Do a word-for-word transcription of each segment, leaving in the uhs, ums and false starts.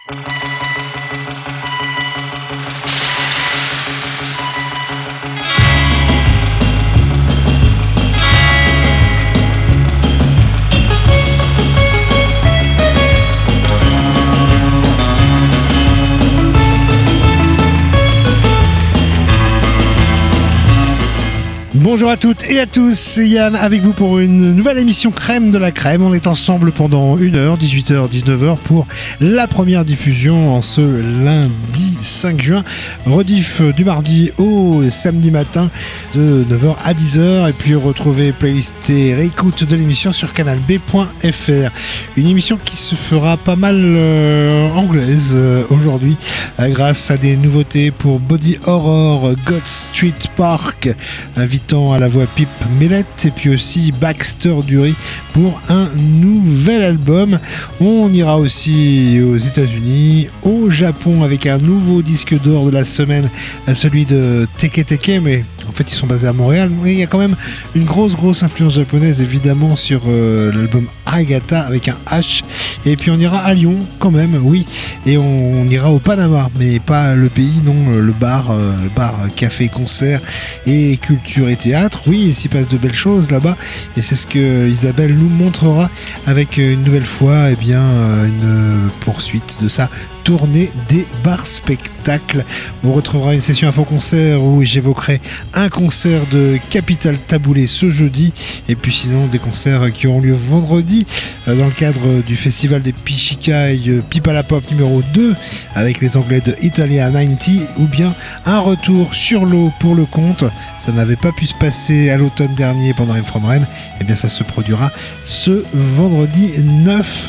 Bonjour à toutes et à tous, c'est Yann avec vous pour une nouvelle émission Crème de la Crème. On est ensemble pendant une heure, dix-huit heures, dix-neuf heures pour la première diffusion en ce lundi cinq juin. Rediff du mardi au samedi matin de neuf heures à dix heures. Et puis retrouvez playlist et réécoute de l'émission sur canal b point f r. Une émission qui se fera pas mal euh, anglaise euh, aujourd'hui euh, grâce à des nouveautés pour Body Horror, God Street Park, invitant à la voix Pip Millett, et puis aussi Baxter Dury pour un nouvel album. On ira aussi aux États-Unis, au Japon avec un nouveau disque d'or de la semaine, celui de Teke Teke, mais en fait ils sont basés à Montréal, mais il y a quand même une grosse grosse influence japonaise évidemment sur euh, l'album Agata avec un H. Et puis on ira à Lyon quand même, oui, et on, on ira au Panama, mais pas le pays, non, le bar, euh, le bar café concert et culture et théâtre. Oui, il s'y passe de belles choses là-bas, et c'est ce que Isabelle nous montrera avec une nouvelle fois, eh bien une poursuite de sa tournée des bars spectacles. On retrouvera une session info concert où j'évoquerai un concert de Capital Taboulé ce jeudi, et puis sinon des concerts qui auront lieu vendredi dans le cadre du festival des Pichikai Pipa la Pop numéro deux avec les Anglais de Italia quatre-vingt-dix, ou bien un retour sur l'eau pour le compte. Ça n'avait pas pu se passer à l'automne dernier pendant M From Rennes, et bien ça se produira ce vendredi neuf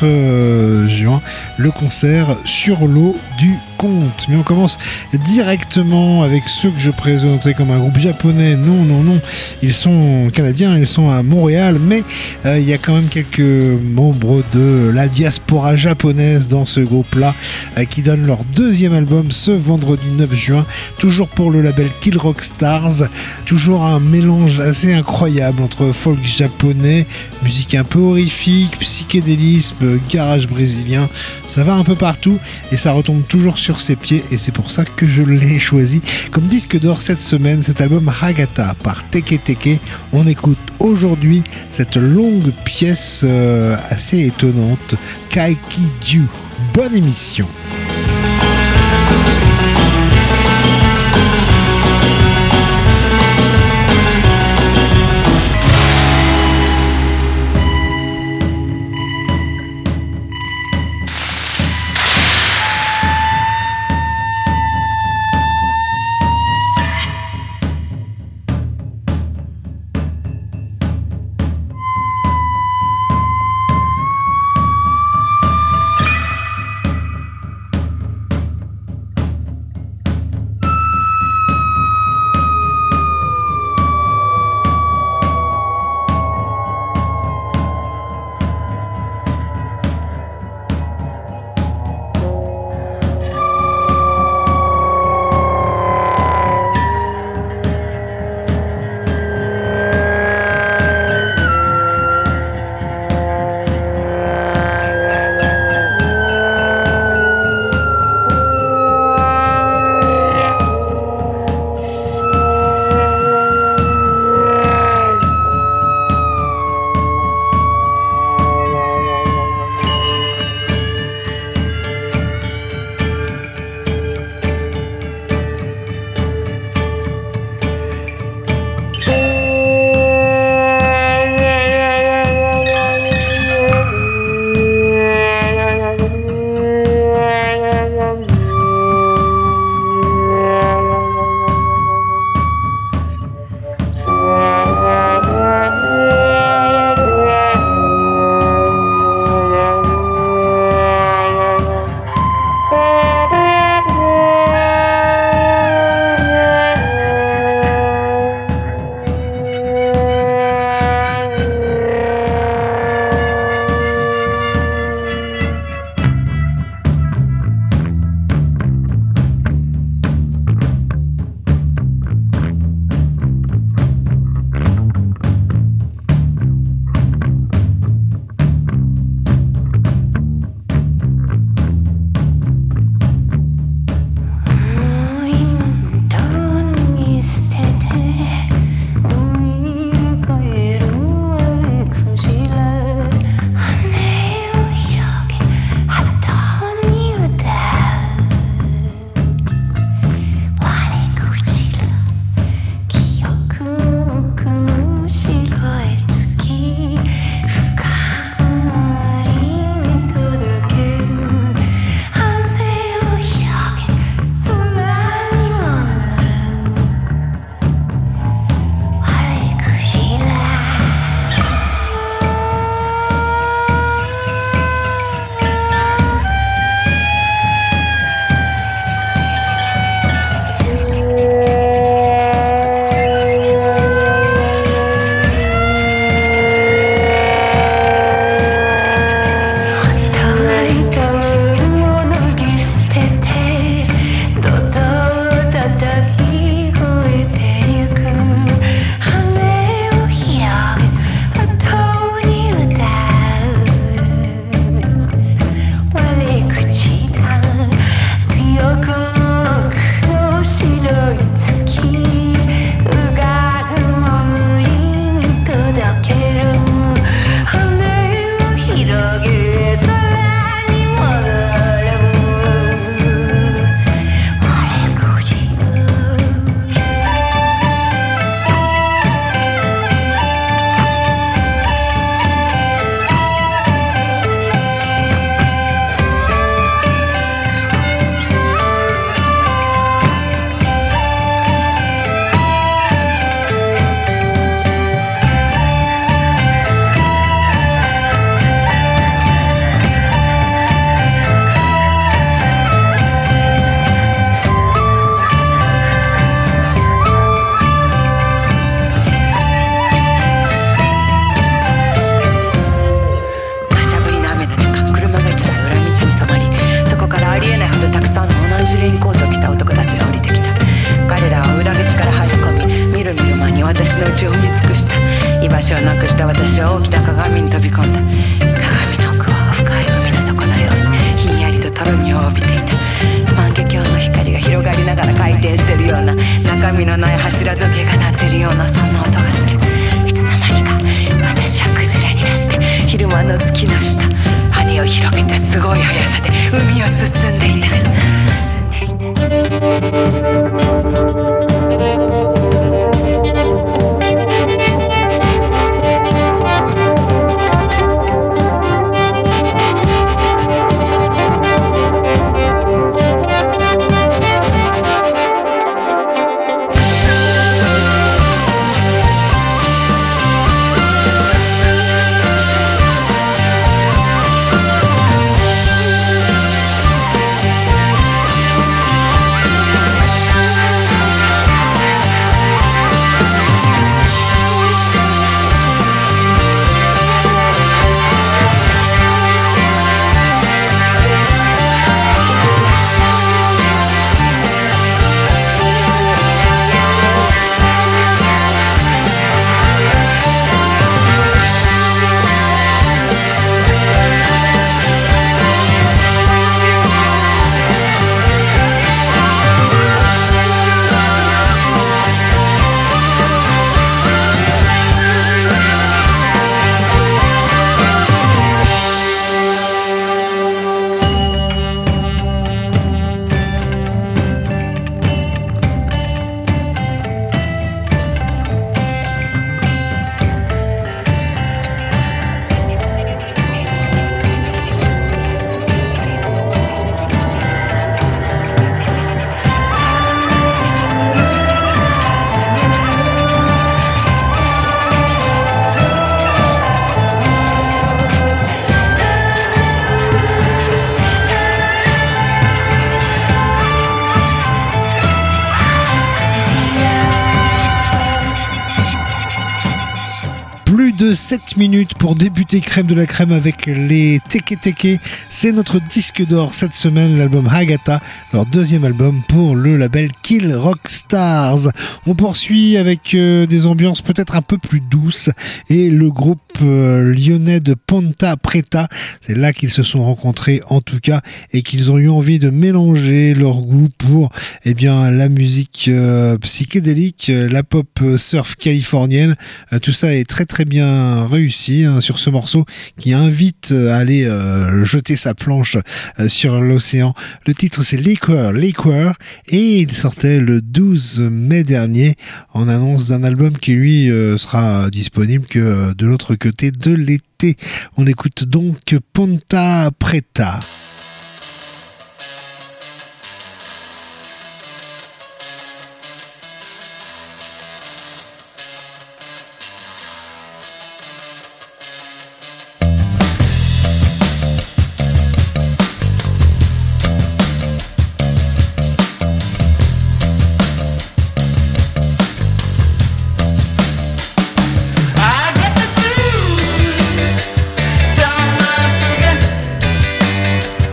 juin, le concert sur l'eau du compte. Mais on commence directement avec ceux que je présentais comme un groupe japonais. Non, non, non, ils sont canadiens, ils sont à Montréal, mais euh, il y a quand même quelques membres de la diaspora japonaise dans ce groupe-là euh, qui donnent leur deuxième album ce vendredi neuf juin, toujours pour le label Kill Rock Stars. Toujours un mélange assez incroyable entre folk japonais, musique un peu horrifique, psychédélisme, garage brésilien. Ça va un peu partout et ça retombe toujours sur ses pieds, et c'est pour ça que je l'ai choisi comme disque d'or cette semaine, cet album Hagata par Teke Teke. On écoute aujourd'hui cette longue pièce euh, assez étonnante, Kaikiju. Bonne émission. の下羽を広げてすごい速さで海を進んでいた進んでいた De sept minutes pour débuter Crème de la Crème avec les Teke Teke. C'est notre disque d'or cette semaine, l'album Hagata, leur deuxième album pour le label Kill Rock Stars. On poursuit avec euh, des ambiances peut-être un peu plus douces et le groupe euh, lyonnais de Ponta Preta. C'est là qu'ils se sont rencontrés en tout cas et qu'ils ont eu envie de mélanger leur goût pour eh bien, la musique euh, psychédélique, la pop surf californienne. Euh, tout ça est très très bien réussi hein, sur ce morceau qui invite à aller euh, jeter sa planche euh, sur l'océan. Le titre c'est Liquor, Liquor et il sortait le douze mai dernier en annonce d'un album qui lui euh, sera disponible que euh, de l'autre côté de l'été. On écoute donc Ponta Preta. I got the blues down my finger.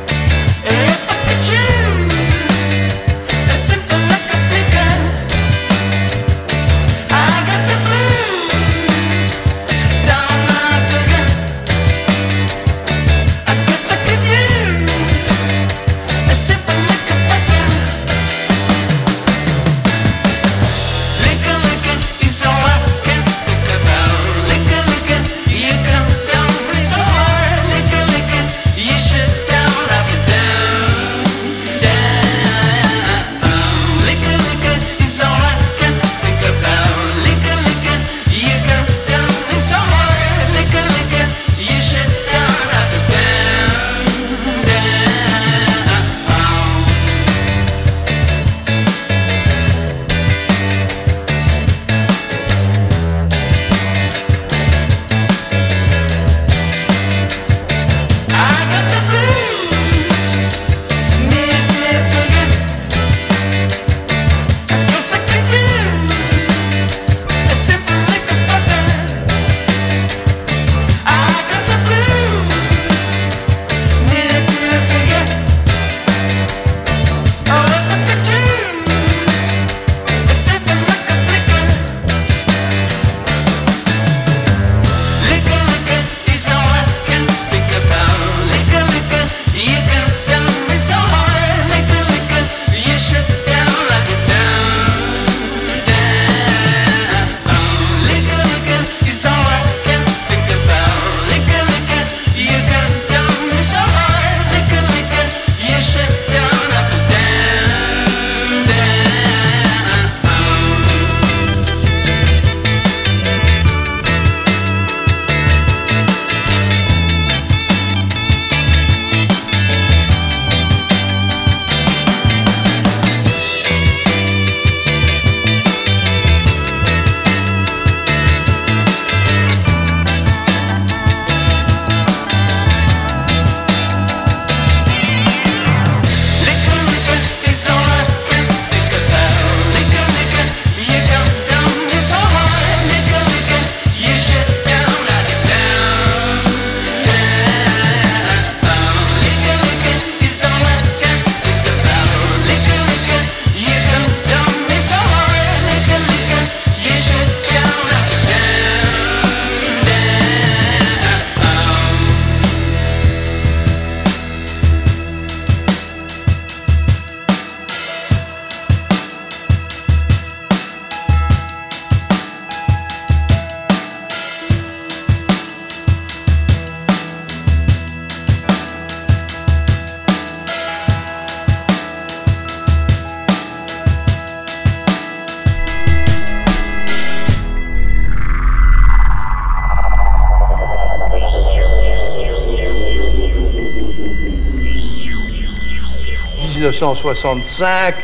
neuf cent soixante-cinq.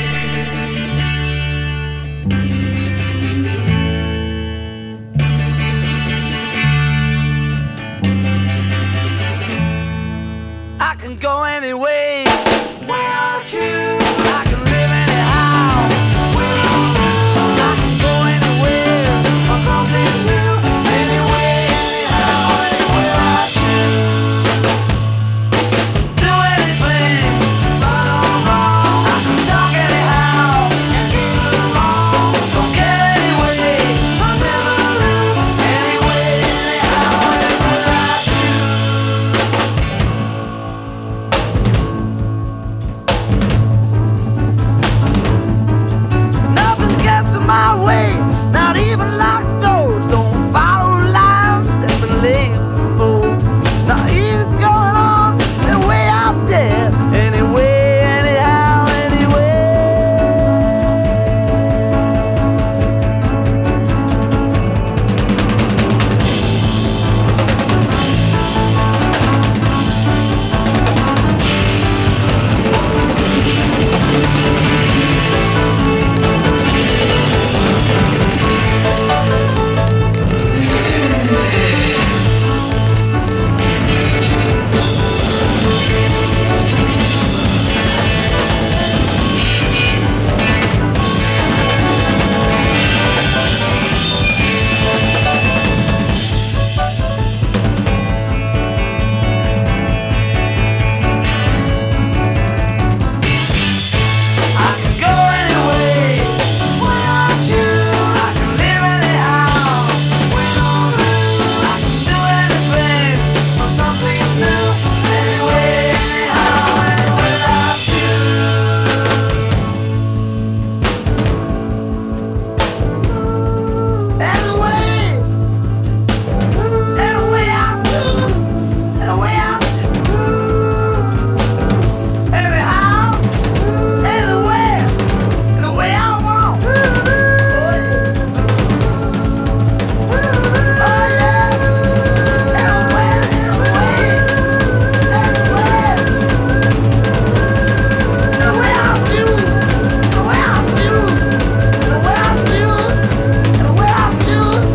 I can go anyway. Where are you? I can live anyhow. Where are you? I can go anywhere for something new. Anyway, anyhow, anywhere I choose. Do anything, right or wrong. I can talk anyhow and get along. Don't care anyway, I'll never lose. Anyway, anyhow, anywhere I nothing gets in my way, not even locked doors. Don't follow lines that's been laid before. Now he's going on the way out there. Anyway, anyhow, anyway. I can go anyway. Where are you? I can live anyhow. Win or lose, I can do anything for something new. Anyway, anyhow, anywhere I choose. Anyway, anyway I choose. Anyway I choose. Anyhow, anywhere, the way I want. Oh yeah, anywhere, anywhere, anywhere. The way I choose, the way I choose, the way I choose, the way I choose.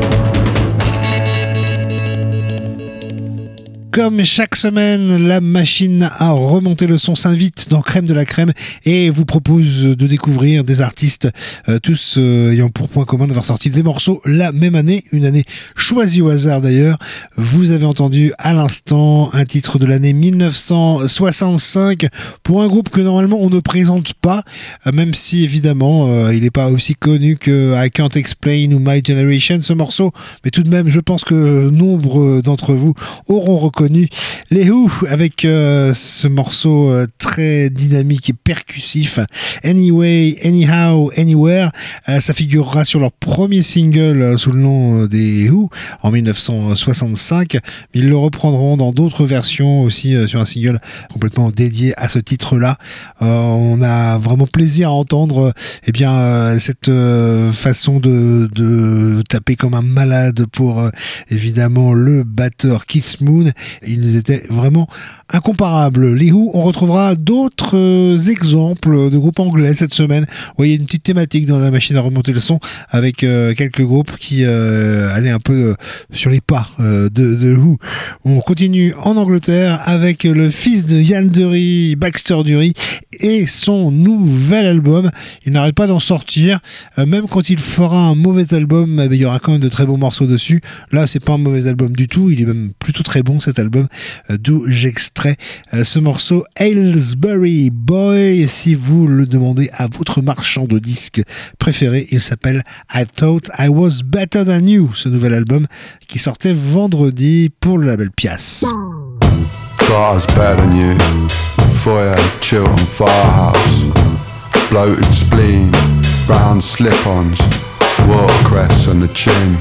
Comme chaque semaine, la machine à remonter le son s'invite dans Crème de la Crème et vous propose de découvrir des artistes, euh, tous euh, ayant pour point commun d'avoir sorti des morceaux la même année, une année choisie au hasard d'ailleurs. Vous avez entendu à l'instant un titre de l'année mille neuf cent soixante-cinq pour un groupe que normalement on ne présente pas, euh, même si évidemment euh, il n'est pas aussi connu que I Can't Explain ou My Generation, ce morceau, mais tout de même je pense que nombre d'entre vous auront reconnu les Who avec euh, ce morceau euh, très dynamique et percussif, Anyway, Anyhow, Anywhere. Euh, ça figurera sur leur premier single euh, sous le nom euh, des Who en mille neuf cent soixante-cinq. Ils le reprendront dans d'autres versions aussi euh, sur un single complètement dédié à ce titre-là. Euh, on a vraiment plaisir à entendre euh, eh bien euh, cette euh, façon de, de taper comme un malade pour euh, évidemment le batteur Keith Moon. Il nous était vraiment incomparable. Les Who, on retrouvera d'autres euh, exemples de groupes anglais cette semaine. Vous voyez une petite thématique dans la machine à remonter le son avec euh, quelques groupes qui euh, allaient un peu euh, sur les pas euh, de, de Who. On continue en Angleterre avec le fils de Ian Dury, Baxter Dury, et son nouvel album. Il n'arrête pas d'en sortir. Euh, même quand il fera un mauvais album, eh bien, il y aura quand même de très beaux morceaux dessus. Là, c'est pas un mauvais album du tout. Il est même plutôt très bon cet album, euh, d'où j'extrais euh, ce morceau Aylesbury Boy. Si vous le demandez à votre marchand de disques préféré, il s'appelle I Thought I Was Better Than You, ce nouvel album qui sortait vendredi pour le label Pias. Thought I was better than you. Foyer, Chiltern Firehouse. Bloated spleen, brown slip-ons, watercress on the chin.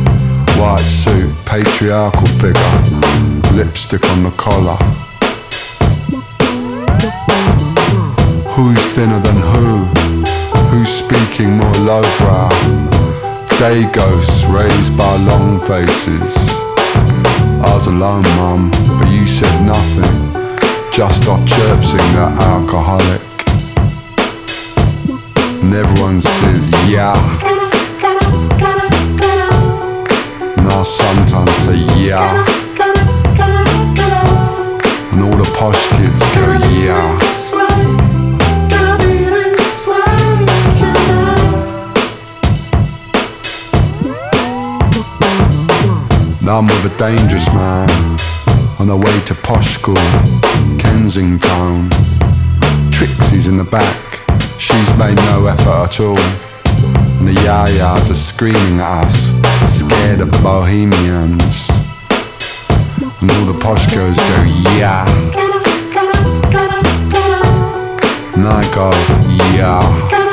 White suit, patriarchal figure, lipstick on the collar. Who's thinner than who? Who's speaking more lowbrow? Day ghosts raised by long faces. I was alone, mum, but you said nothing. just off chirping that alcoholic. And everyone says, yeah. And I sometimes say, yeah. And all the posh kids go, yeah. Now I'm with a dangerous man on the way to posh school, Kensington. Trixie's in the back, she's made no effort at all. And the yayas are screaming at us, scared of the bohemians. And all the posh girls go, yeah. And I go, yeah.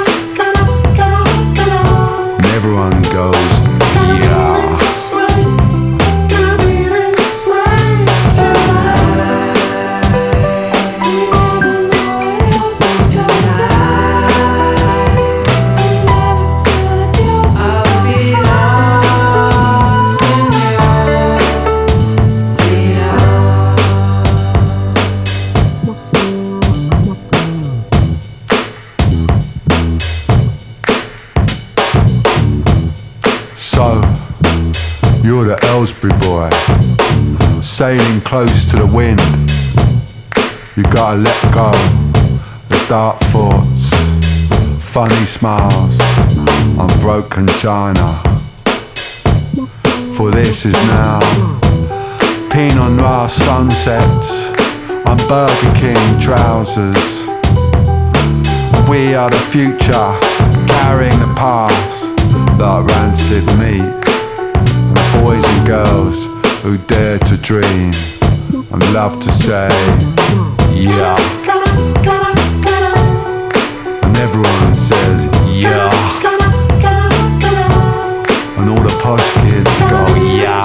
And everyone goes, yeah. You're the Aylesbury boy, sailing close to the wind. You gotta let go the dark thoughts, funny smiles on broken china. For this is now Pinot Noir sunsets on Burger King trousers. We are the future, carrying the past like rancid meat. Boys and girls who dare to dream and love to say, yeah. And everyone says, yeah. And all the posh kids go, yeah.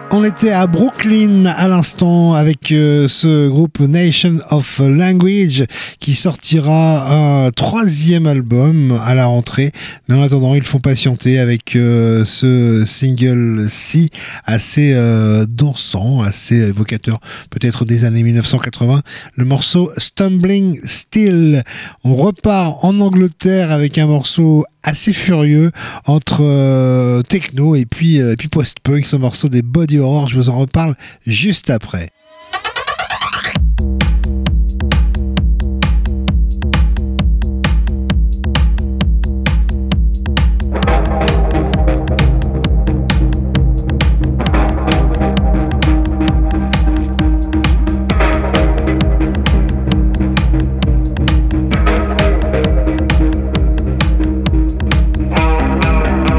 On était à Brooklyn à l'instant avec euh, ce groupe Nation of Language qui sortira un troisième album à la rentrée. Mais en attendant, ils font patienter avec euh, ce single-ci assez euh, dansant, assez évocateur peut-être des années mille neuf cent quatre-vingts. Le morceau Stumbling Still. On repart en Angleterre avec un morceau assez furieux entre euh, techno et puis, euh, et puis post-punk, ce morceau des Body Horror. Je vous en reparle juste après.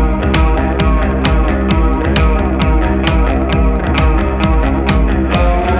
Thank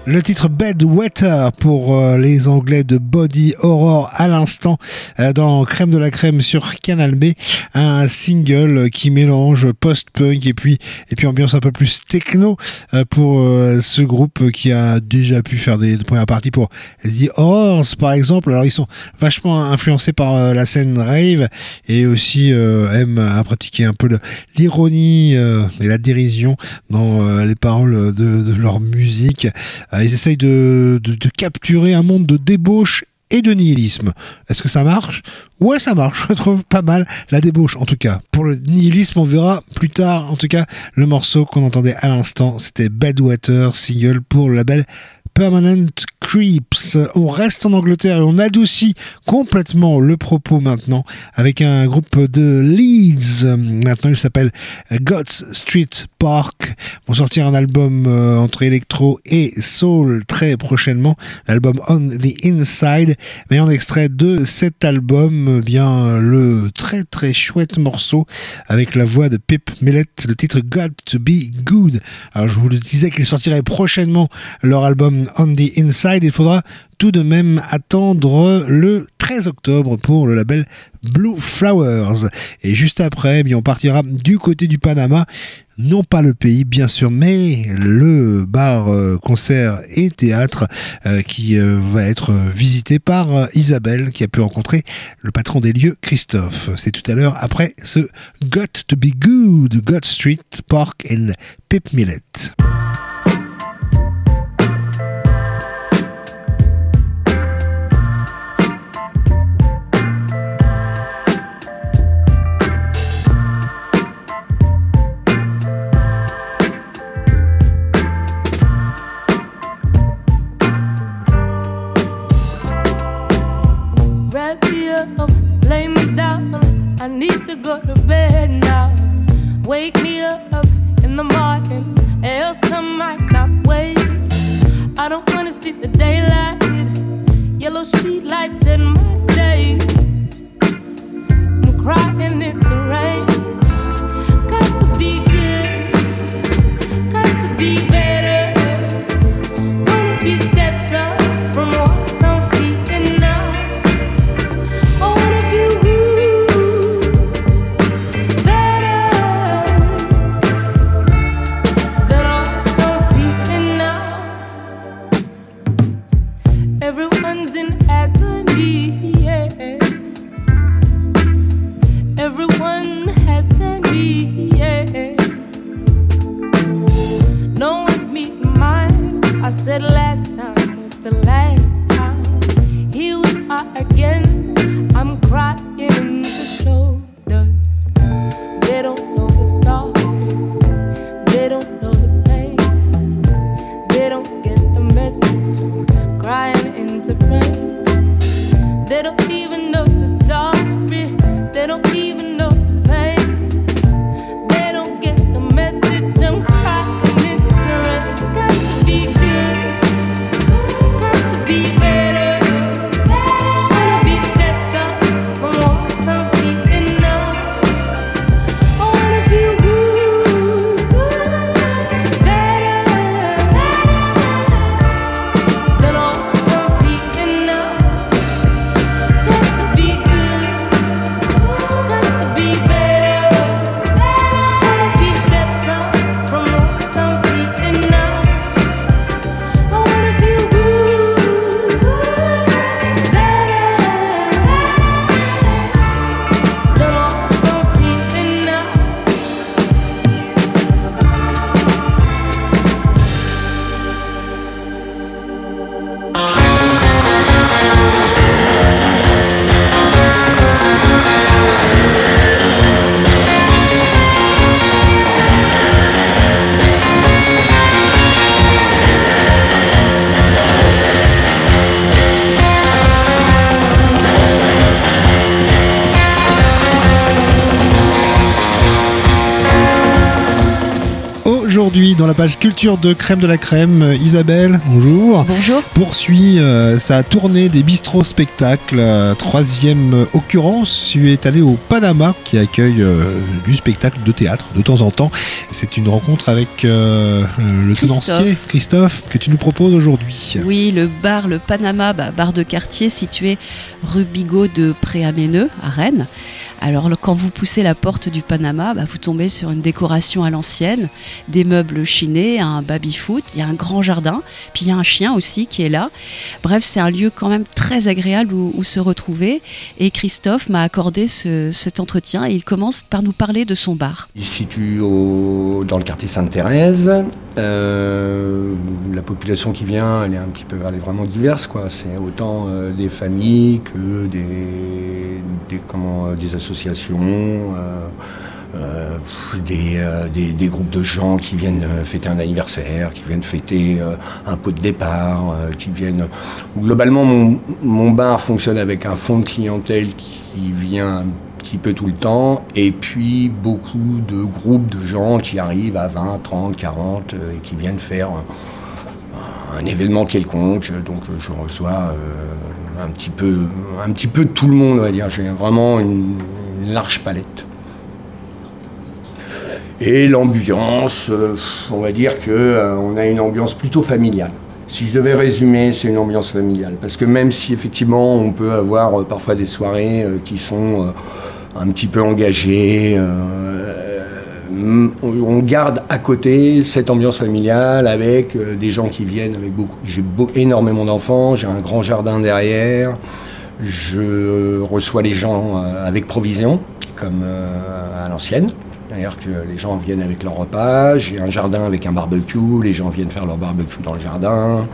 Le titre Bedwetter pour euh, les Anglais de Body Horror à l'instant euh, dans Crème de la Crème sur Canal B, un single qui mélange post-punk et puis et puis ambiance un peu plus techno euh, pour euh, ce groupe qui a déjà pu faire des, des premières parties pour The Horrors par exemple. Alors ils sont vachement influencés par euh, la scène rave et aussi euh, aiment à pratiquer un peu le, l'ironie euh, et la dérision dans euh, les paroles de, de leur musique. Ils essayent de, de, de capturer un monde de débauche et de nihilisme. Est-ce que ça marche ? Ouais, ça marche. Je trouve pas mal la débauche, en tout cas. Pour le nihilisme, on verra plus tard. En tout cas, le morceau qu'on entendait à l'instant, c'était Bedwetter, single pour le label Permanent Creeps. On reste en Angleterre et on adoucit complètement le propos maintenant avec un groupe de Leeds. Maintenant, il s'appelle God's Street Park. Ils vont sortir un album euh, entre électro et soul très prochainement. L'album On the Inside. Mais en extrait de cet album, bien le très très chouette morceau avec la voix de Pip Millett, le titre Got to Be Good. Alors, je vous le disais qu'ils sortiraient prochainement leur album On the Inside. Il faudra tout de même attendre le treize octobre pour le label Blue Flowers. Et juste après, eh bien, on partira du côté du Panama. Non pas le pays, bien sûr, mais le bar, euh, concert et théâtre euh, qui euh, va être visité par euh, Isabelle, qui a pu rencontrer le patron des lieux, Christophe. C'est tout à l'heure, après ce Got to Be Good, God Street Park and Pip Millett. Up, lay me down. I need to go to bed now. Wake me up in the morning, else I might not wait. I don't wanna see the daylight. Yellow street lights in my state. I'm crying in the rain. Got to be good, got to be better. Wanna be steps up from what I'm feeling now. Everyone's in agony, yes. Everyone aujourd'hui dans la page culture de Crème de la Crème. Isabelle, bonjour. Bonjour. Poursuit euh, sa tournée des bistrots spectacles. Euh, troisième occurrence, tu es allé au Panama qui accueille euh, du spectacle de théâtre de temps en temps. C'est une rencontre avec euh, le tenancier Christophe que tu nous proposes aujourd'hui. Oui, le bar Le Panama, bah, bar de quartier situé rue Bigot de Préaméneux à Rennes. Alors quand vous poussez la porte du Panama, bah, vous tombez sur une décoration à l'ancienne, des meubles chinés, un baby-foot, il y a un grand jardin, puis il y a un chien aussi qui est là. Bref, c'est un lieu quand même très agréable où, où se retrouver. Et Christophe m'a accordé ce, cet entretien et il commence par nous parler de son bar. Il se situe au, dans le quartier Sainte-Thérèse. Euh, la population qui vient, elle est un petit peu, elle est vraiment diverse, quoi. C'est autant euh, des familles que des, des, comment, des associations. Euh, euh, des, euh, des, des groupes de gens qui viennent fêter un anniversaire, qui viennent fêter euh, un pot de départ, euh, qui viennent... Globalement, mon, mon bar fonctionne avec un fonds de clientèle qui vient un petit peu tout le temps, et puis beaucoup de groupes de gens qui arrivent à vingt, trente, quarante, euh, et qui viennent faire un, un événement quelconque. Donc je reçois euh, un, petit peu, un petit peu de tout le monde, on va dire. J'ai vraiment une une large palette. Et l'ambiance, euh, on va dire que euh, on a une ambiance plutôt familiale. Si je devais résumer, c'est une ambiance familiale. Parce que même si effectivement on peut avoir euh, parfois des soirées euh, qui sont euh, un petit peu engagées, euh, on, on garde à côté cette ambiance familiale avec euh, des gens qui viennent avec beaucoup. J'ai beau, énormément d'enfants, j'ai un grand jardin derrière. Je reçois les gens avec provision, comme à l'ancienne. C'est-à-dire que les gens viennent avec leur repas. J'ai un jardin avec un barbecue. Les gens viennent faire leur barbecue dans le jardin.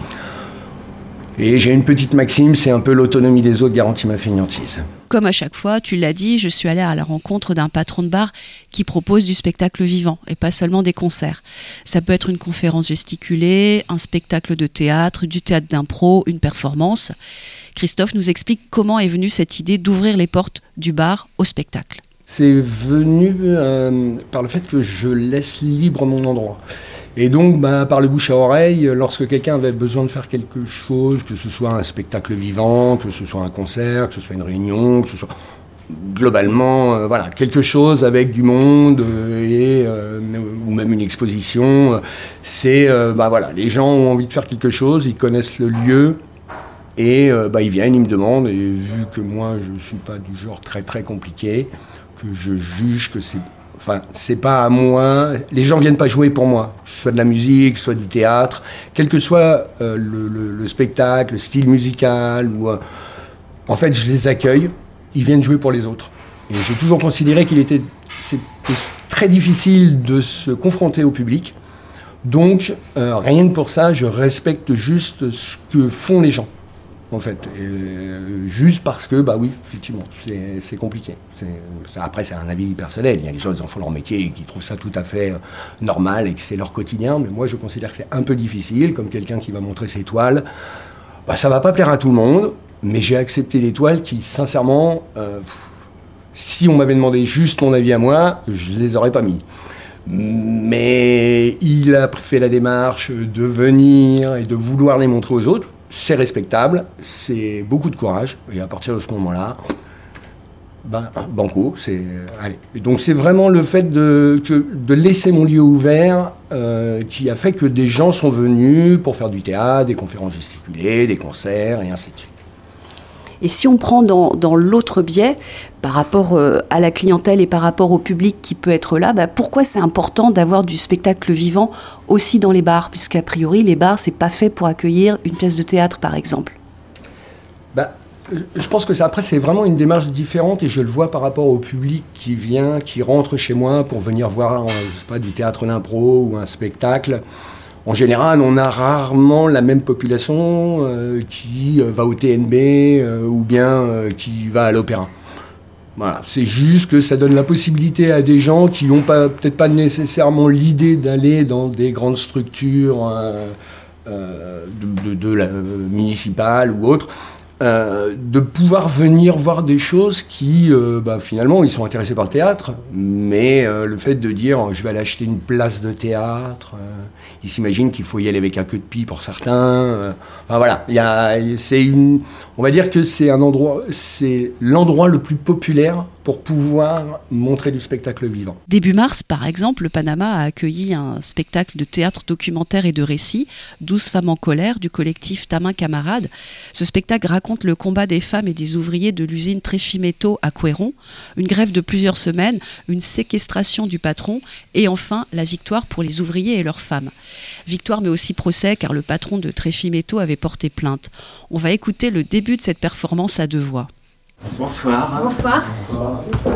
Et j'ai une petite maxime, c'est un peu l'autonomie des autres garantit ma fainéantise. Comme à chaque fois, tu l'as dit, je suis allée à la rencontre d'un patron de bar qui propose du spectacle vivant et pas seulement des concerts. Ça peut être une conférence gesticulée, un spectacle de théâtre, du théâtre d'impro, une performance. Christophe nous explique comment est venue cette idée d'ouvrir les portes du bar au spectacle. C'est venu euh, par le fait que je laisse libre mon endroit. Et donc, bah, par le bouche à oreille, lorsque quelqu'un avait besoin de faire quelque chose, que ce soit un spectacle vivant, que ce soit un concert, que ce soit une réunion, que ce soit globalement, euh, voilà, quelque chose avec du monde euh, et euh, ou même une exposition, euh, c'est, euh, bah voilà, les gens ont envie de faire quelque chose, ils connaissent le lieu. Et euh, bah, ils viennent, ils me demandent, et vu que moi je ne suis pas du genre très très compliqué, que je juge que c'est... Enfin, c'est pas à moi... Les gens viennent pas jouer pour moi, soit de la musique, soit du théâtre, quel que soit euh, le, le, le spectacle, le style musical, ou... Euh, en fait, je les accueille, ils viennent jouer pour les autres. Et j'ai toujours considéré qu'il était... C'était très difficile de se confronter au public, donc euh, rien que pour ça, je respecte juste ce que font les gens. En fait, euh, juste parce que, bah oui, effectivement, c'est, c'est compliqué. C'est, c'est, après, c'est un avis personnel. Il y a des gens qui en font leur métier et qui trouvent ça tout à fait euh, normal et que c'est leur quotidien. Mais moi, je considère que c'est un peu difficile, comme quelqu'un qui va montrer ses toiles. Bah, ça va pas plaire à tout le monde, mais j'ai accepté des toiles qui, sincèrement, euh, si on m'avait demandé juste mon avis à moi, je les aurais pas mis. Mais il a fait la démarche de venir et de vouloir les montrer aux autres. C'est respectable, c'est beaucoup de courage, et à partir de ce moment-là, ben, banco, c'est... Allez. Et donc c'est vraiment le fait de, que, de laisser mon lieu ouvert euh, qui a fait que des gens sont venus pour faire du théâtre, des conférences gesticulées, des concerts, et ainsi de suite. Et si on prend dans, dans l'autre biais, par rapport euh, à la clientèle et par rapport au public qui peut être là, bah, pourquoi c'est important d'avoir du spectacle vivant aussi dans les bars ? Puisqu'a priori, les bars, c'est pas fait pour accueillir une pièce de théâtre, par exemple. Bah, je pense que ça, après, c'est vraiment une démarche différente et je le vois par rapport au public qui vient, qui rentre chez moi pour venir voir, je sais pas, du théâtre d'impro ou un spectacle. En général, on a rarement la même population euh, qui euh, va au T N B euh, ou bien euh, qui va à l'opéra. Voilà, c'est juste que ça donne la possibilité à des gens qui n'ont pas, peut-être pas nécessairement l'idée d'aller dans des grandes structures euh, euh, de, de, de la, euh, municipales ou autres, euh, de pouvoir venir voir des choses qui, euh, bah, finalement, ils sont intéressés par le théâtre, mais euh, le fait de dire je vais aller acheter une place de théâtre, euh, ils s'imaginent qu'il faut y aller avec un queue de pie pour certains. Euh, enfin voilà, il y a, c'est une, on va dire que c'est un endroit, c'est l'endroit le plus populaire pour pouvoir montrer du spectacle vivant. Début mars, par exemple, le Panama a accueilli un spectacle de théâtre documentaire et de récit, douze femmes en colère, du collectif Tamin Camarades. Ce spectacle raconte le combat des femmes et des ouvriers de l'usine Tréfimétaux à Couëron, une grève de plusieurs semaines, une séquestration du patron et enfin la victoire pour les ouvriers et leurs femmes. Victoire mais aussi procès car le patron de Tréfimétaux avait porté plainte. On va écouter le début de cette performance à deux voix. Bonsoir. Bonsoir. Bonsoir.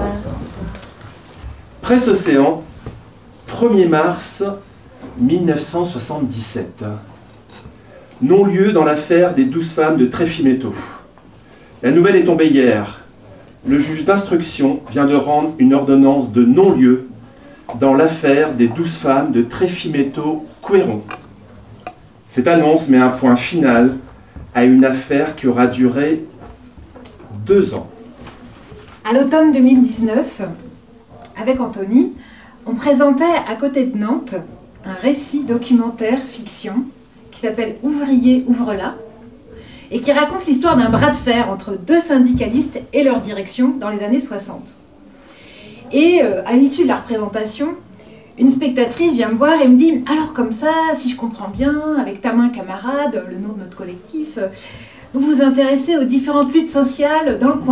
Presse Océan, premier mars mille neuf cent soixante-dix-sept. Non-lieu dans l'affaire des douze femmes de Tréfimétaux. La nouvelle est tombée hier. Le juge d'instruction vient de rendre une ordonnance de non-lieu dans l'affaire des douze femmes de Tréfimétaux-Couëron. Cette annonce met un point final à une affaire qui aura duré deux ans. À l'automne deux mille dix-neuf, avec Anthony, on présentait à côté de Nantes un récit documentaire fiction qui s'appelle Ouvrier, ouvre-la et qui raconte l'histoire d'un bras de fer entre deux syndicalistes et leur direction dans les années soixante. Et euh, à l'issue de la représentation, une spectatrice vient me voir et me dit « Alors comme ça, si je comprends bien, avec Tamin Camarades, le nom de notre collectif, vous vous intéressez aux différentes luttes sociales dans le coin ?»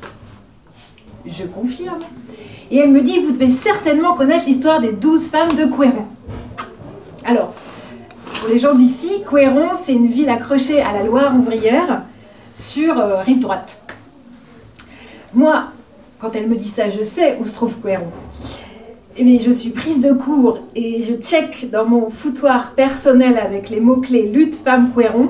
Je confirme. Et elle me dit « Vous devez certainement connaître l'histoire des douze femmes de Couëron. » Alors, pour les gens d'ici, Couëron, c'est une ville accrochée à la Loire ouvrière sur euh, rive droite. Moi, quand elle me dit ça, je sais où se trouve Couëron. Mais je suis prise de court et je check dans mon foutoir personnel avec les mots-clés lutte femme Couëron.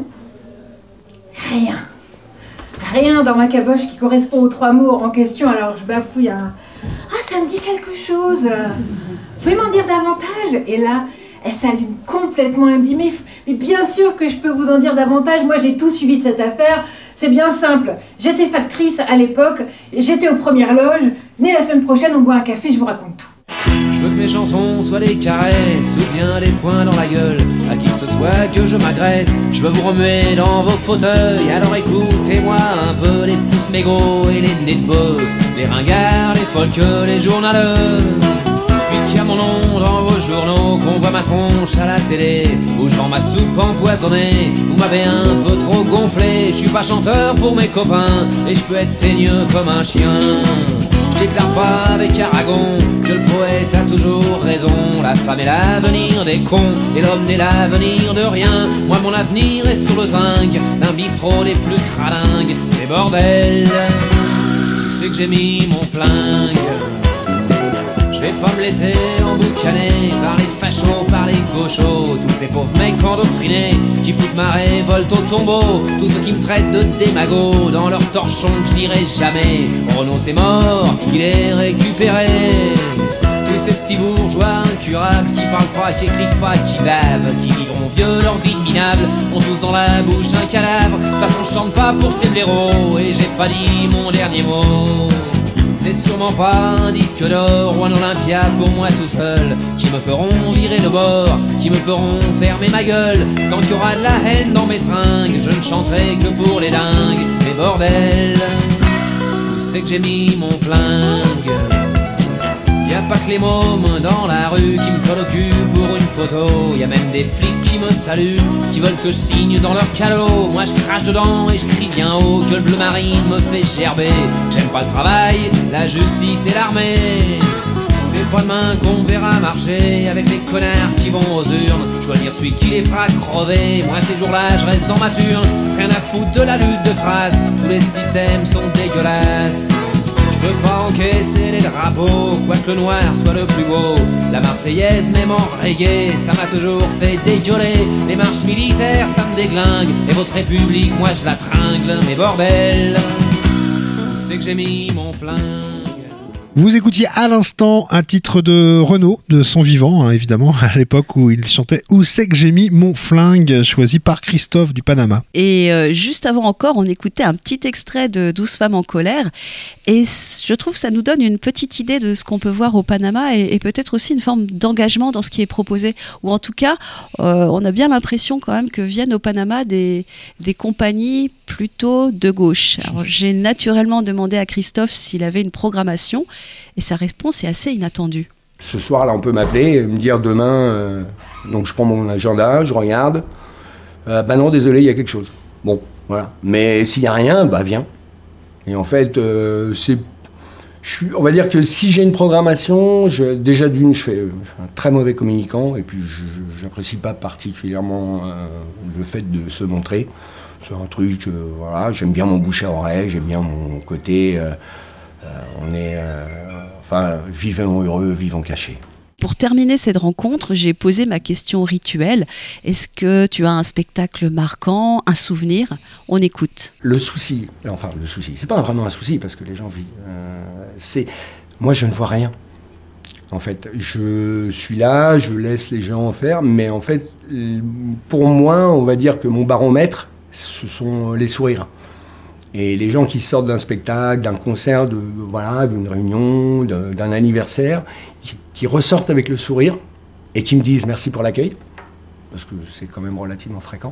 Rien. Rien dans ma caboche qui correspond aux trois mots en question, alors je bafouille un « Ah, ça me dit quelque chose. Vous pouvez m'en dire davantage ?» Et là, elle s'allume complètement. Elle me dit mais, mais bien sûr que je peux vous en dire davantage. Moi, j'ai tout suivi de cette affaire. C'est bien simple. J'étais factrice à l'époque. J'étais aux premières loges. Venez la semaine prochaine, on boit un café, je vous raconte tout. Je veux que mes chansons soient des caresses ou bien des poings dans la gueule. À qui que ce soit que je m'agresse, je veux vous remuer dans vos fauteuils. Alors écoutez-moi un peu, les pouces mégots et les nez de bœuf, les ringards, les folks, les journaleux. Puis qu'il y a mon nom dans vos journaux, qu'on voit ma tronche à la télé, où je vends ma soupe empoisonnée. Vous m'avez un peu trop gonflé, je suis pas chanteur pour mes copains, et je peux être teigneux comme un chien. Je déclare pas avec Aragon que le poète a toujours raison. La femme est l'avenir des cons et l'homme n'est l'avenir de rien. Moi mon avenir est sur le zinc d'un bistrot des plus cradingues. Mais bordel, tu sais que j'ai mis mon flingue. Je vais pas me laisser emboucaner par les fachos, par les gauchos, tous ces pauvres mecs endoctrinés qui foutent ma révolte au tombeau. Tous ceux qui me traitent de démago dans leur torchon que je dirai jamais. Renaud c'est mort, il est récupéré. Tous ces petits bourgeois incurables qui parlent pas, qui écrivent pas, qui bavent, qui vivront vieux leur vie minable, ont tous dans la bouche un cadavre. De toute façon je chante pas pour ces blaireaux et j'ai pas dit mon dernier mot. C'est sûrement pas un disque d'or ou un Olympia pour moi tout seul qui me feront virer de bord, qui me feront fermer ma gueule. Tant qu'il y aura de la haine dans mes seringues, je ne chanterai que pour les dingues. Mais bordel, où c'est que j'ai mis mon flingue? Y'a pas que les mômes dans la rue qui me collent au cul pour une photo. Y'a même des flics qui me saluent, qui veulent que je signe dans leur calot. Moi je crache dedans et je crie bien haut que le bleu marine me fait gerber. J'aime pas le travail, la justice et l'armée. C'est pas demain qu'on me verra marcher avec les connards qui vont aux urnes. Choisir celui qui les fera crever. Moi ces jours-là je reste dans ma turne. Rien à foutre de la lutte de trace, tous les systèmes sont dégueulasses. Je peux pas encaisser les drapeaux, quoique le noir soit le plus beau. La Marseillaise, même en reggae, ça m'a toujours fait dégueuler. Les marches militaires, ça me déglingue, et votre république, moi je la tringle. Mais bordel, où c'est que j'ai mis mon flingue? Vous écoutiez à l'instant un titre de Renaud, de son vivant, hein, évidemment, à l'époque où il chantait « Où c'est que j'ai mis mon flingue ?» choisi par Christophe du Panama. Et euh, juste avant encore, on écoutait un petit extrait de douze femmes en colère. Et je trouve que ça nous donne une petite idée de ce qu'on peut voir au Panama et, et peut-être aussi une forme d'engagement dans ce qui est proposé. Ou en tout cas, euh, on a bien l'impression quand même que viennent au Panama des, des compagnies plutôt de gauche. Alors, j'ai naturellement demandé à Christophe s'il avait une programmation et sa réponse est assez inattendue. Ce soir, là, on peut m'appeler et me dire demain, euh, donc je prends mon agenda, je regarde. Euh, bah non, désolé, il y a quelque chose. Bon, voilà. Mais s'il n'y a rien, bah viens. Et en fait, euh, c'est, je suis, on va dire que si j'ai une programmation, je, déjà d'une, je fais, je suis un très mauvais communicant et puis je n'apprécie pas particulièrement euh, le fait de se montrer. C'est un truc, euh, voilà, j'aime bien mon bouche à oreille, j'aime bien mon côté, euh, euh, on est, euh, enfin, vivons heureux, vivons cachés. Pour terminer cette rencontre, j'ai posé ma question rituelle. Est-ce que tu as un spectacle marquant, un souvenir ? On écoute. Le souci, enfin le souci, c'est pas vraiment un souci parce que les gens vivent. Euh, c'est, moi je ne vois rien. En fait, je suis là, je laisse les gens faire, mais en fait, pour moi, on va dire que mon baromètre, ce sont les sourires. Et les gens qui sortent d'un spectacle, d'un concert, de, voilà, d'une réunion, de, d'un anniversaire, qui, qui ressortent avec le sourire et qui me disent merci pour l'accueil, parce que c'est quand même relativement fréquent.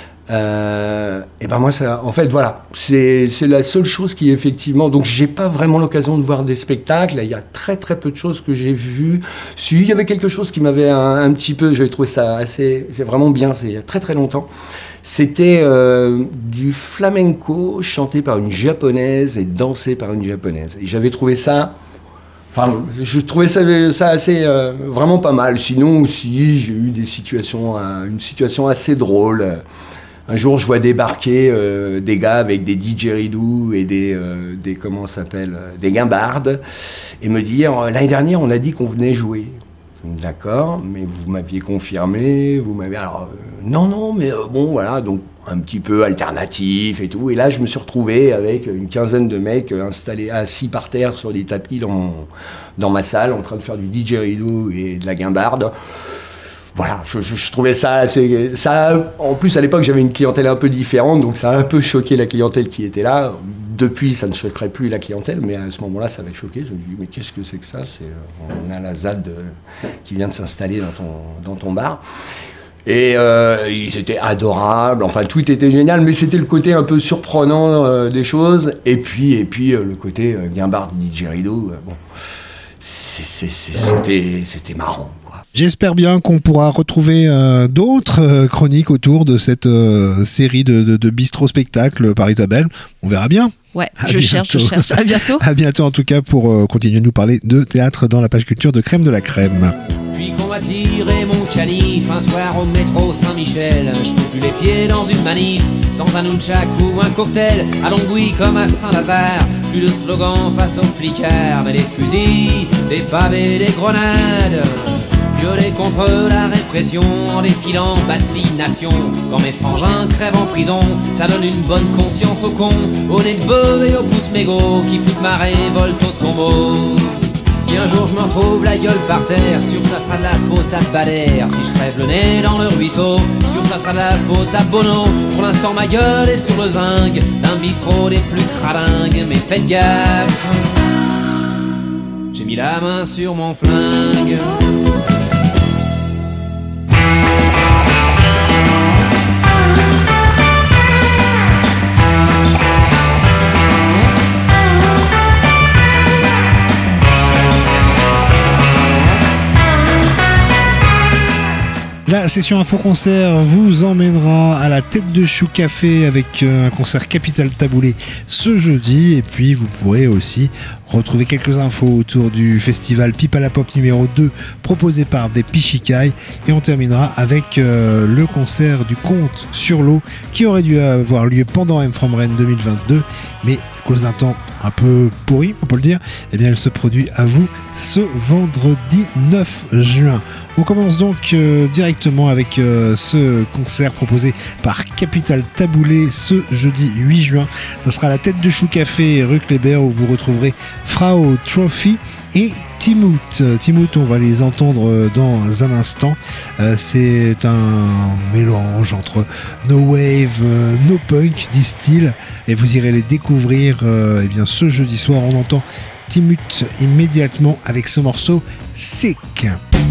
Euh, et ben moi, ça, en fait, voilà, c'est, c'est la seule chose qui effectivement. Donc, j'ai pas vraiment l'occasion de voir des spectacles. Il y a très très peu de choses que j'ai vues. Si il y avait quelque chose qui m'avait un, un petit peu, j'avais trouvé ça assez, c'est vraiment bien. C'est il y a très très longtemps. C'était euh, du flamenco chanté par une japonaise et dansé par une japonaise. Et j'avais trouvé ça, enfin, je trouvais ça, ça assez, euh, vraiment pas mal. Sinon aussi, j'ai eu des situations, euh, une situation assez drôle. Un jour, je vois débarquer euh, des gars avec des didgeridoo et des, euh, des comment ça s'appelle, des guimbardes, et me dire l'année dernière, on a dit qu'on venait jouer. D'accord, mais vous m'aviez confirmé, vous m'avez... Alors, euh, non, non, mais euh, bon, voilà, donc un petit peu alternatif et tout. Et là, je me suis retrouvé avec une quinzaine de mecs installés, assis par terre sur des tapis dans, dans ma salle, en train de faire du didgeridoo et de la guimbarde. Voilà, je, je, je trouvais ça assez... Ça, en plus, à l'époque, j'avais une clientèle un peu différente, donc ça a un peu choqué la clientèle qui était là. Depuis, ça ne choquerait plus la clientèle, mais à ce moment-là, ça avait choqué. Je me dis, mais qu'est-ce que c'est que ça ? C'est, on a la Z A D euh, qui vient de s'installer dans ton, dans ton bar. Et euh, ils étaient adorables, enfin tout était génial, mais c'était le côté un peu surprenant euh, des choses. Et puis, et puis euh, le côté euh, guimbarde, didgeridoo, euh, bon, c'est, c'est, c'est, c'était, c'était marrant. J'espère bien qu'on pourra retrouver euh, d'autres euh, chroniques autour de cette euh, série de, de, de bistrot-spectacles par Isabelle. On verra bien. Ouais, à je bientôt. cherche, je cherche. À bientôt. À bientôt en tout cas pour euh, continuer de nous parler de théâtre dans la page culture de Crème de la Crème. Puis qu'on m'a tiré mon canif un soir au métro Saint-Michel. Je peux plus les pieds dans une manif sans un nunchak ou un cocktail. À Longwy comme à Saint-Lazare, plus de slogan face aux flicards, mais des fusils, des pavés, des grenades. Violer contre la répression en défilant Bastille-Nation. Quand mes frangins crèvent en prison, ça donne une bonne conscience aux cons, au nez de bœuf et aux pouces mégots qui foutent ma révolte au tombeau. Si un jour je me retrouve la gueule par terre, sûr ça sera de la faute à Bader. Si je crève le nez dans le ruisseau, sûr ça sera de la faute à Bono. Pour l'instant ma gueule est sur le zinc d'un bistrot des plus cradingues, mais faites gaffe, j'ai mis la main sur mon flingue. La session info-concert vous emmènera à la Tête de Chou Café avec un concert Capital Taboulé ce jeudi. Et puis vous pourrez aussi retrouver quelques infos autour du festival Pipe à la Pop numéro deux proposé par des Pichikai. Et on terminera avec euh, le concert du Conte sur l'eau qui aurait dû avoir lieu pendant M From Rennes deux mille vingt-deux. Mais à cause d'un temps un peu pourri, on peut le dire, eh bien elle se produit à vous ce vendredi neuf juin. On commence donc euh, directement justement avec euh, ce concert proposé par Capital Taboulé ce jeudi huit juin. Ça sera à la Tête de Chou Café rue Kléber où vous retrouverez Frau Trophy et Timout. Timout, on va les entendre dans un instant. Euh, c'est un mélange entre no wave, euh, no punk, disent-ils, et vous irez les découvrir euh, eh bien, ce jeudi soir. On entend Timout immédiatement avec ce morceau Sick.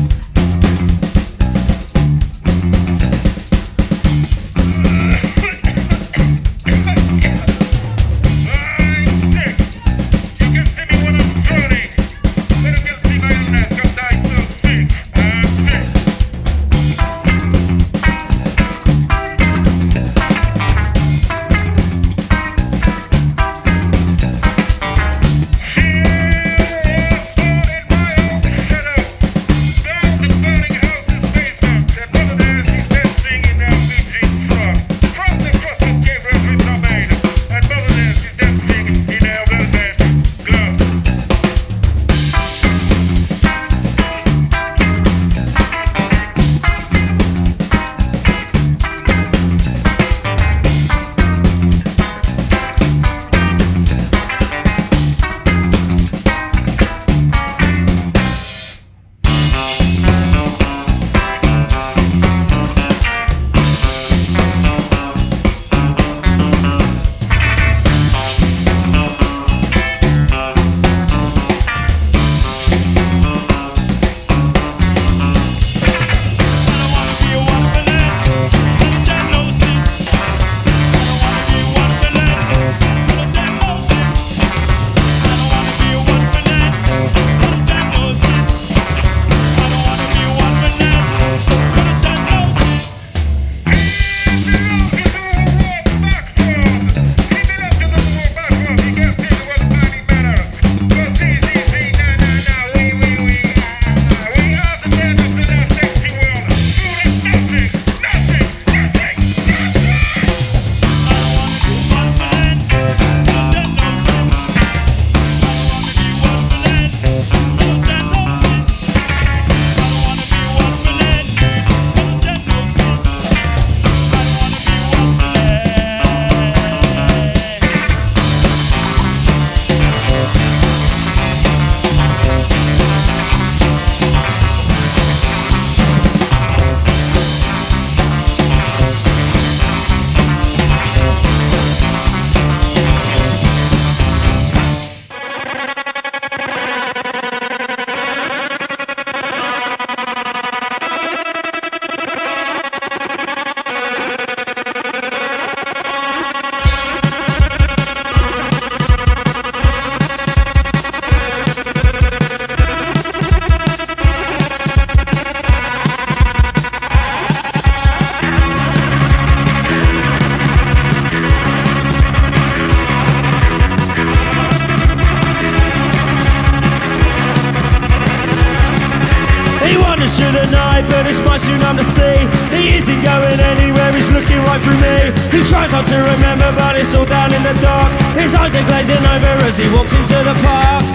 but it's my tsunami to see. He isn't going anywhere, he's looking right through me. He tries hard to remember, but it's all down in the dark. His eyes are glazing over as he walks into the park.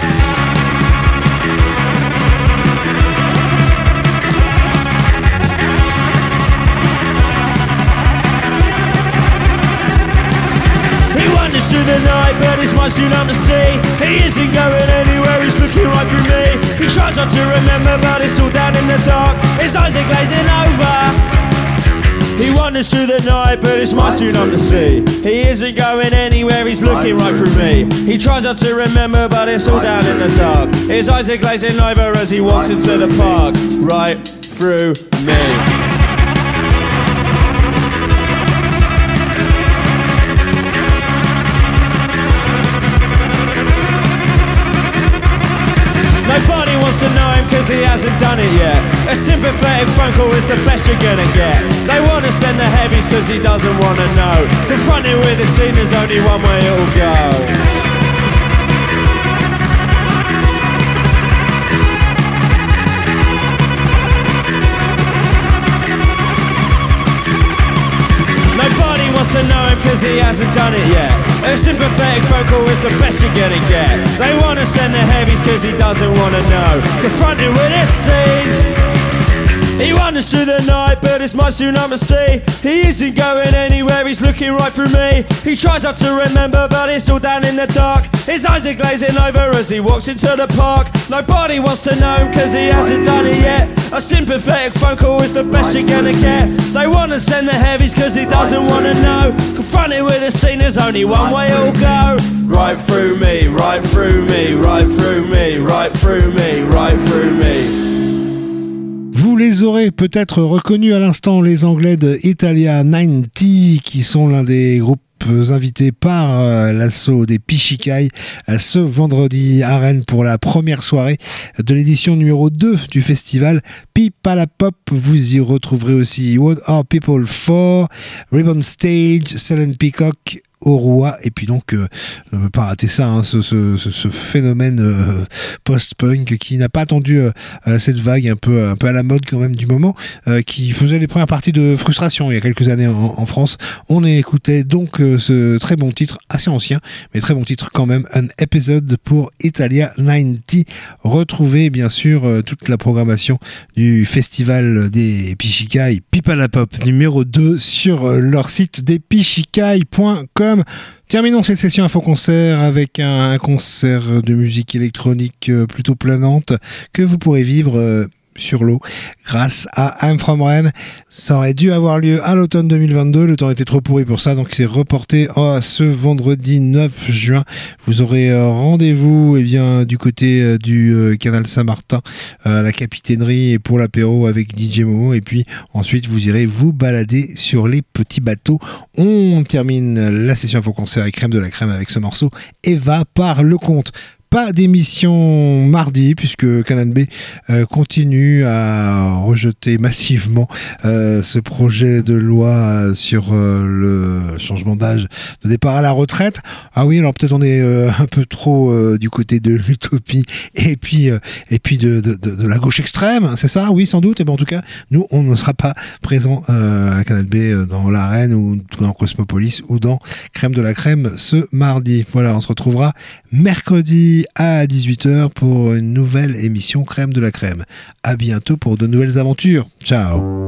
He wanders through the night, but it's my tsunami to see. He isn't going anywhere, he's looking right through me. He tries not to remember, but it's all down in the dark. His eyes are glazing over. He wanders through the night, but it's my tsunami to see. He isn't going anywhere, he's looking right through me. He tries not to remember, but it's all down in the dark. His eyes are glazing over as he walks into the park. Right through me. Nobody wants to know him cause he hasn't done it yet. A sympathetic phone call is the best you're gonna get. They wanna send the heavies cause he doesn't wanna know. Confronted with the scene, there's only one way it'll go. Nobody wants to know him cause he hasn't done it yet. A sympathetic phone call is the best you're gonna get. They wanna send the heavies cause he doesn't wanna know. Confronted with this scene, He wanders through the night, but it's my tsunami sea. He isn't going anywhere, he's looking right through me. He tries not to remember, but it's all down in the dark. His eyes are glazing over as he walks into the park. Nobody wants to know him, cause he hasn't done it yet. A sympathetic phone call is the best you're gonna get. They wanna send the heavies, cause he doesn't wanna know. Confronted with a scene, there's only one way it'll go. Right through me, right through me, right through me, right through me, right through me. Vous les aurez peut-être reconnus à l'instant, les Anglais de Italia quatre-vingt-dix, qui sont l'un des groupes invités par euh, l'assaut des Pichikai euh, ce vendredi à Rennes pour la première soirée de l'édition numéro deux du festival Pipalapop. Vous y retrouverez aussi What Are People For, Ribbon Stage, Silent Peacock, Orua, et puis donc euh, ne peut pas rater ça, hein, ce, ce, ce, ce phénomène euh, post-punk qui n'a pas attendu euh, cette vague un peu, un peu à la mode quand même du moment, euh, qui faisait les premières parties de Frustration il y a quelques années en, en France. On écoutait donc euh, ce très bon titre, assez ancien, mais très bon titre quand même, un épisode pour Italia quatre-vingt-dix. Retrouvez bien sûr euh, toute la programmation du festival des Pichikai Pipalapop numéro deux sur euh, leur site des pichikai point com. Terminons cette session info-concert avec un, un concert de musique électronique euh, plutôt planante que vous pourrez vivre euh, sur l'eau grâce à I'm From Rennes. Ça aurait dû avoir lieu à l'automne deux mille vingt-deux, le temps était trop pourri pour ça, donc c'est reporté à ce vendredi neuf juin. Vous aurez euh, rendez-vous eh bien, du côté euh, du euh, canal Saint-Martin euh, à la capitainerie et pour l'apéro avec D J Momo, et puis ensuite vous irez vous balader sur les petits bateaux. On termine la session info-concert avec Crème de la Crème avec ce morceau Eva par Lecomte. Pas d'émission mardi puisque Canal B euh, continue à rejeter massivement euh, ce projet de loi sur euh, le changement d'âge de départ à la retraite. Ah oui, alors peut-être on est euh, un peu trop euh, du côté de l'utopie et puis euh, et puis de, de, de, de la gauche extrême, c'est ça? Oui, sans doute. Et ben en tout cas, nous on ne sera pas présent euh, à Canal B dans l'Arène ou dans Cosmopolis ou dans Crème de la Crème ce mardi. Voilà, on se retrouvera mercredi à dix-huit heures pour une nouvelle émission Crème de la Crème. À bientôt pour de nouvelles aventures. Ciao.